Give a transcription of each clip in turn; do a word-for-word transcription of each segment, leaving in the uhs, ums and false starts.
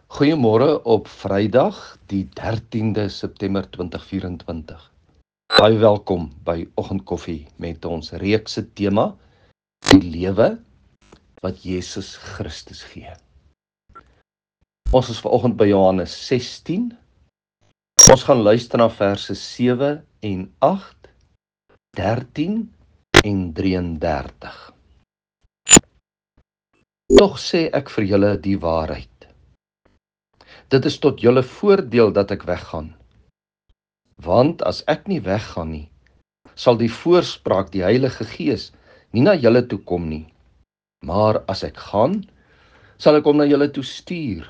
Goeiemôre op Vrydag, die dertiende September twintig vyf-en-twintig. Baie welkom by Oggendkoffie met ons reekse tema, die lewe wat Jesus Christus gee. Ons is vanoggend by Johannes sestien. Ons gaan luister na verse sewe en agt, dertien en drie en dertig. Tog sê ek vir julle die waarheid. Dit is tot julle voordeel dat ek weggaan. Want as ek nie weggaan nie, sal die voorspraak, die Heilige Gees, nie na julle toe kom nie. Maar as ek gaan, sal ek hom na julle toe stuur.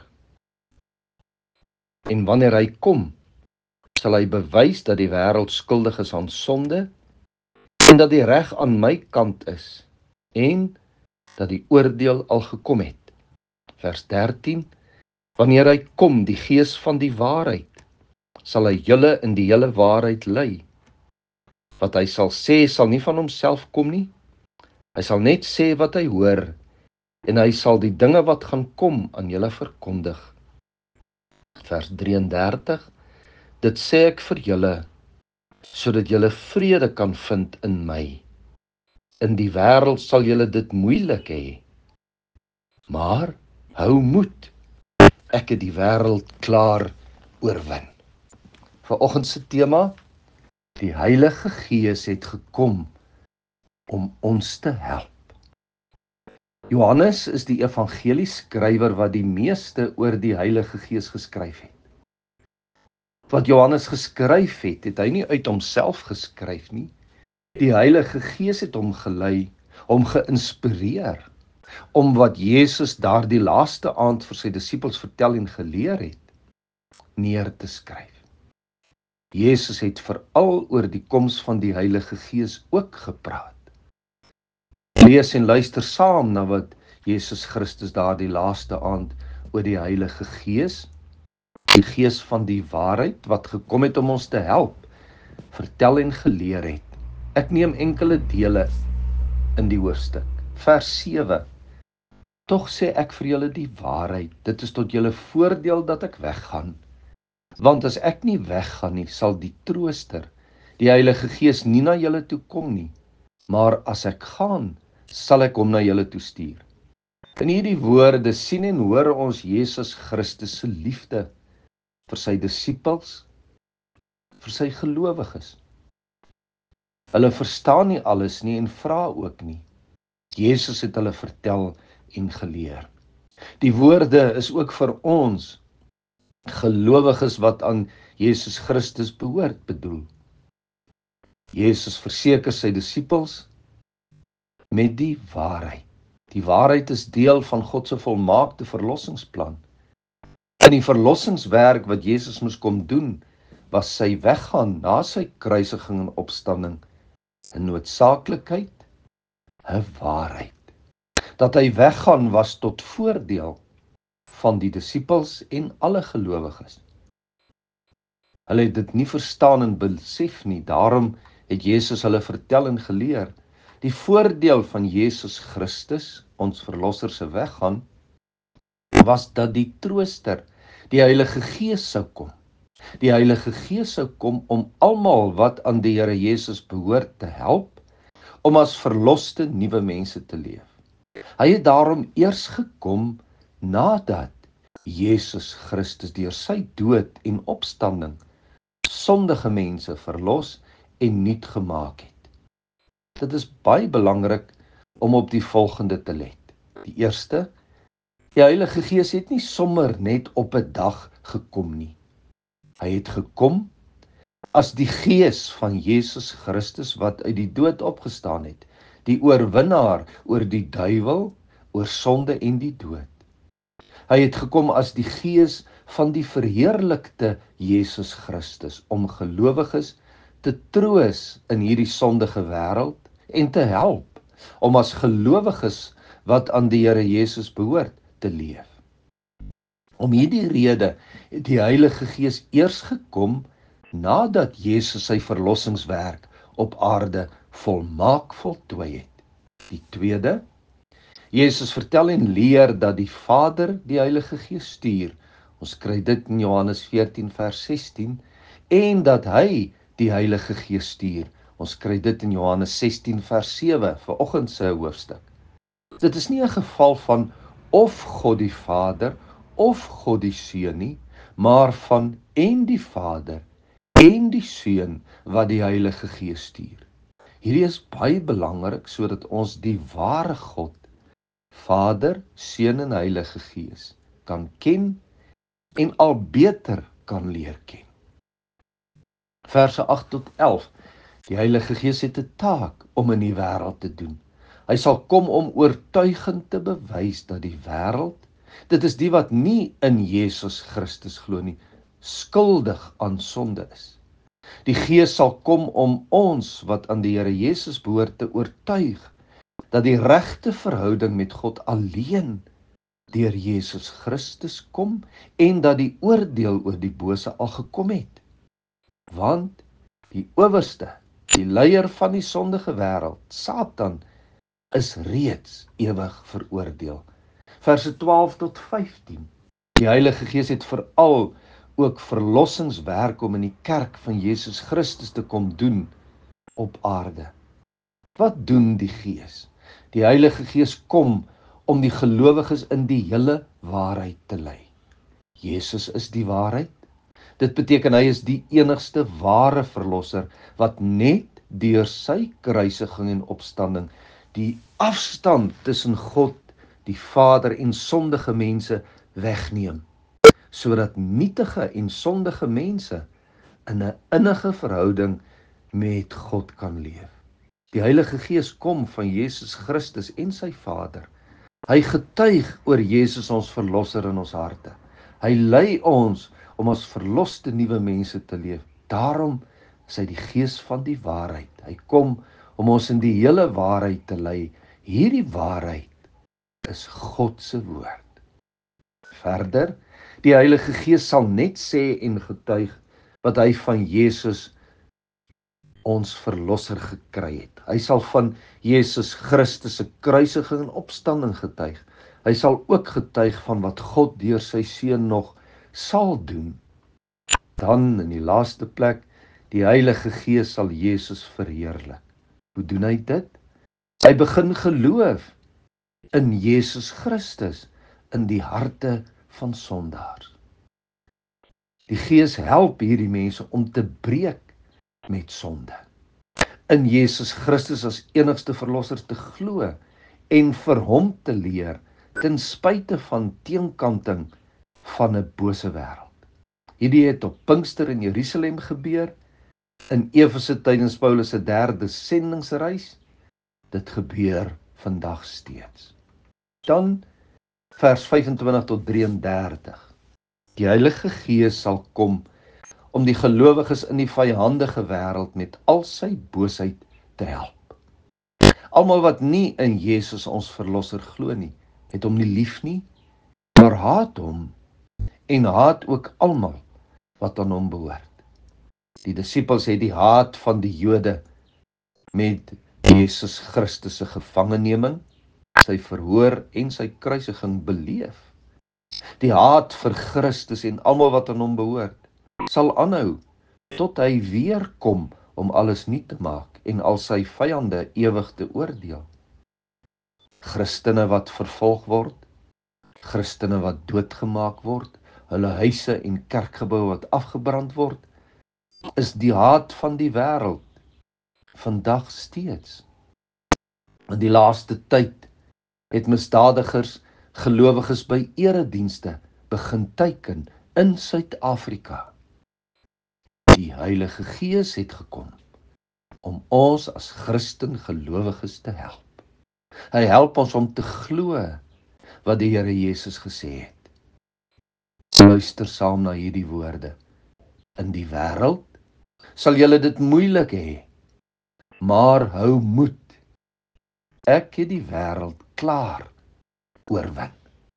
En wanneer hy kom, sal hy bewys dat die wêreld skuldig is aan sonde, en dat die reg aan my kant is, en dat die oordeel al gekom het. Vers dertien, wanneer hy kom, die Gees van die waarheid, sal hy julle in die hele waarheid lei. Wat hy sal sê, sal nie van homself kom nie. Hy sal net sê wat hy hoor, en hy sal die dinge wat gaan kom aan julle verkondig. Vers drieëndertig, dit sê ek vir julle, sodat julle vrede kan vind in my. In die wêreld sal julle dit moeilik hê. Maar hou moed, ek het die wêreld klaar oorwin. Vanoggend se tema, die Heilige Gees het gekom om ons te help. Johannes is die evangelieskrywer wat die meeste oor die Heilige Gees geskryf het. Wat Johannes geskryf het, het hy nie uit homself geskryf nie. Die Heilige Gees het hom gelei, hom geïnspireer, om wat Jesus daardie laaste aand vir sy disippels vertel en geleer het, neer te skryf. Jesus het veral oor die koms van die Heilige Gees ook gepraat. Lees en luister saam na wat Jesus Christus daardie laaste aand oor die Heilige Gees, die Gees van die waarheid, wat gekom het om ons te help, vertel en geleer het. Ek neem enkele dele in die hoofstuk. Vers sewe, tog sê ek vir julle die waarheid, dit is tot julle voordeel dat ek weggaan. Want as ek nie weggaan nie, sal die Trooster, die Heilige Gees, nie na julle toe kom nie. Maar as ek gaan, sal ek hom na julle toe stuur. In hierdie woorde sien en hoor ons Jesus Christus se liefde vir sy disippels, vir sy gelowiges. Hulle verstaan nie alles nie en vra ook nie. Jesus het hulle vertel en geleer. Die woorde is ook vir ons gelowiges wat aan Jesus Christus behoort bedoel. Jesus verseker sy disippels met die waarheid. Die waarheid is deel van God se volmaakte verlossingsplan. In die verlossingswerk wat Jesus moes kom doen, was sy weggaan na sy kruisiging en opstanding 'n noodsaaklikheid, 'n waarheid. Dat hy weggaan was tot voordeel van die disippels en alle gelowiges. Hulle het dit nie verstaan en besef nie, daarom het Jesus hulle vertel en geleer. Die voordeel van Jesus Christus, ons verlosser se weggaan, was dat die Trooster, die Heilige Gees sou kom. Die Heilige Gees sou kom om almal wat aan die Here Jesus behoort te help, om as verloste nuwe mense te leef. Hy het daarom eers gekom nadat Jesus Christus deur sy dood en opstanding sondige mense verlos en nuut gemaak het. Dit is baie belangrik om op die volgende te let. Die eerste, die Heilige Gees het nie sommer net op 'n dag gekom nie. Hy het gekom as die Gees van Jesus Christus wat uit die dood opgestaan het, die oorwinnaar oor die duiwel, oor sonde en die dood. Hy het gekom as die Gees van die verheerlikte Jesus Christus, om gelowiges te troos in hierdie sondige wêreld en te help, om as gelowiges wat aan die Here Jesus behoort te leef. Om hierdie rede het die Heilige Gees eers gekom nadat Jesus sy verlossingswerk op aarde volmaak voltooi het. Die tweede, Jesus vertel en leer dat die Vader die Heilige Gees stuur Ons kry dit in Johannes veertien vers sestien, en dat hy die Heilige Gees stuur. Ons kry dit in Johannes sestien vers sewe, vanoggend se hoofstuk. Dit is nie 'n geval van of God die Vader of God die Seun nie, maar van en die Vader en die Seun wat die Heilige Gees stuur. Hierdie is baie belangrik sodat ons die ware God, Vader, Seun en Heilige Gees kan ken en al beter kan leer ken. Verse agt tot elf. Die Heilige Gees het 'n taak om in die wêreld te doen. Hy sal kom om oortuigend te bewys dat die wêreld, dit is die wat nie in Jesus Christus glo nie, skuldig aan sonde is. Die Gees sal kom om ons wat aan die Here Jesus behoort te oortuig dat die regte verhouding met God alleen deur Jesus Christus kom en dat die oordeel oor die bose al gekom het. Want die owerste, die leier van die sondige wêreld, Satan, is reeds ewig veroordeel. Verse twaalf tot vyftien. Die Heilige Gees het veral ook verlossingswerk om in die kerk van Jesus Christus te kom doen op aarde. Wat doen die Gees? Die Heilige Gees kom om die gelowiges in die hele waarheid te lei. Jesus is die waarheid. Dit beteken hy is die enigste ware verlosser wat net deur sy kruisiging en opstanding die afstand tussen God, die Vader en sondige mense wegneem, sodat nietige en sondige mense in 'n innige verhouding met God kan leef. Die Heilige Gees kom van Jesus Christus en sy Vader. Hy getuig oor Jesus ons verlosser in ons harte. Hy lei ons om as verloste nuwe mense te leef. Daarom is hy die Gees van die waarheid. Hy kom om ons in die hele waarheid te lei. Hierdie waarheid is God se woord. Verder, die Heilige Gees sal net sê en getuig wat hy van Jesus ons verlosser gekry het. Hy sal van Jesus Christus se kruisiging en opstanding getuig. Hy sal ook getuig van wat God deur sy Seun nog sal doen. Dan in die laaste plek, die Heilige Gees sal Jesus verheerlik. Hoe doen hy dit? Hy begin geloof in Jesus Christus in die harte van sondaars. Die Gees help hierdie mense om te breek met sonde. In Jesus Christus as enigste verlosser te glo en vir hom te leer ten spyte van teenkanting van 'n bose wêreld. Hierdie het op Pinkster in Jerusalem gebeur, in Efese tydens Paulus se derde sendingsreis. Dit gebeur vandag steeds. Dan vers vyfentwintig tot drie en dertig. Die Heilige Gees sal kom om die gelowiges in die vyhandige wêreld met al sy boosheid te help. Almal wat nie in Jesus ons verlosser glo nie, het hom nie lief nie, maar haat hom en haat ook almal wat aan hom behoort. Die disippels het die haat van die Jode met Jesus Christus se gevangeneming, sy verhoor en sy kruisiging beleef. Die haat vir Christus en almal wat aan hom behoort sal aanhou tot hy weer kom om alles nuut te maak en al sy vyande ewig te oordeel. Christene wat vervolg word, Christene wat doodgemaak word, hulle huise en kerkgeboue wat afgebrand word, is die haat van die wêreld vandag steeds. In die laaste tyd het misdadigers gelowiges by eredienste begin teiken in Suid-Afrika. Die Heilige Gees het gekom om ons as Christen gelowiges te help. Hy help ons om te glo wat die Here Jesus gesê het. Luister saam na hierdie woorde. In die wêreld sal julle dit moeilik hê, maar hou moed. Ek het die wêreld klaar oorwin.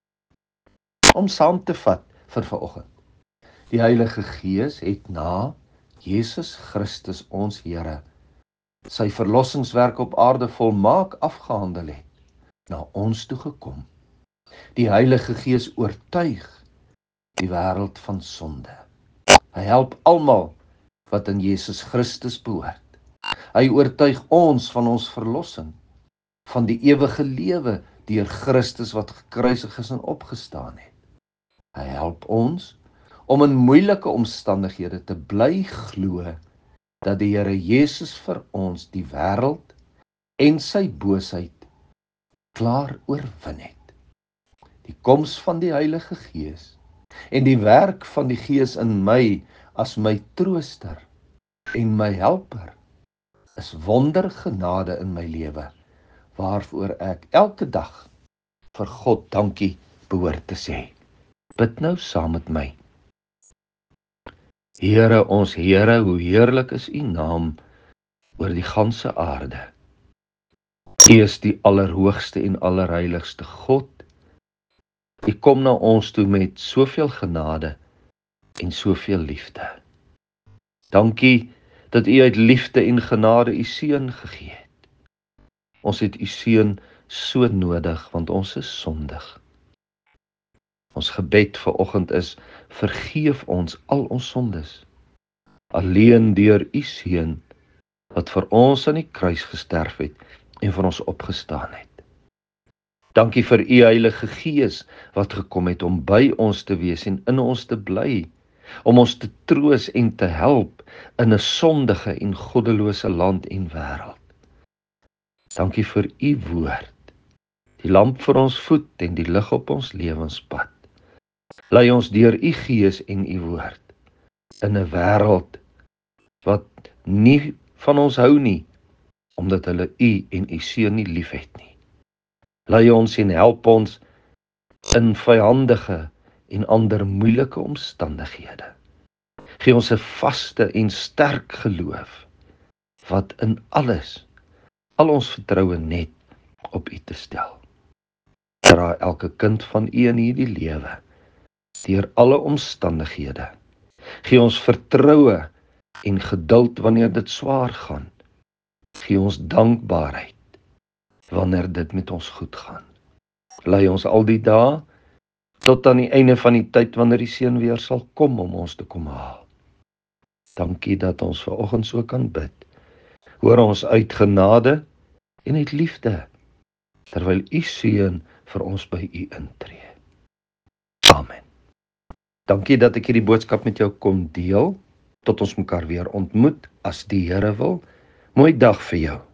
Om saam te vat vir vanoggend. Die Heilige Gees het na Jesus Christus ons Here sy verlossingswerk op aarde volmaak afgehandel het, na ons toe gekom. Die Heilige Gees oortuig die wêreld van sonde. Hy help almal wat in Jesus Christus behoort. Hy oortuig ons van ons verlossing, van die ewige lewe deur Christus wat gekruisig is en opgestaan het. Hy help ons om in moeilike omstandighede te bly glo dat die Here Jesus vir ons die wêreld en sy boosheid klaar oorwin het. Die koms van die Heilige Gees en die werk van die Gees in my as my trooster en my helper is wondergenade in my lewe, waarvoor ek elke dag vir God dankie behoort te sê. Bid nou saam met my. Here, ons Here, hoe heerlik is U naam oor die ganse aarde. U is die allerhoogste en allerheiligste God. U kom na ons toe met soveel genade en soveel liefde. Dankie dat U uit liefde en genade U seun gegee het. Ons het U seun so nodig, want ons is sondig. Ons gebed vanoggend is, vergeef ons al ons sondes. Alleen deur U seun, wat vir ons aan die kruis gesterf het en vir ons opgestaan het. Dankie vir U Heilige Gees, wat gekom het om by ons te wees en in ons te bly, om ons te troos en te help in 'n sondige en goddelose land en wêreld. Dankie vir U woord, die lamp vir ons voet en die lig op ons lewenspad. Lei ons deur U Gees en U woord in 'n wêreld wat nie van ons hou nie, omdat hulle U en U seun nie liefhet nie. Lei ons en help ons in vyandige en ander moeilike omstandighede. Gee ons 'n vaste en sterk geloof, wat in alles, al ons vertroue net op U te stel. Dra elke kind van U in hierdie lewe, deur alle omstandighede. Gee ons vertroue en geduld wanneer dit swaar gaan. Gee ons dankbaarheid wanneer dit met ons goed gaan. Lei ons al die dae tot aan die einde van die tyd wanneer die seun weer sal kom om ons te kom haal. Dankie dat ons vanoggend so kan bid. Hoor ons uit genade en uit liefde, terwyl U seun vir ons by U intree. Amen. Dankie dat ek hierdie boodskap met jou kon deel. Tot ons mekaar weer ontmoet, as die Here wil. Mooi dag vir jou.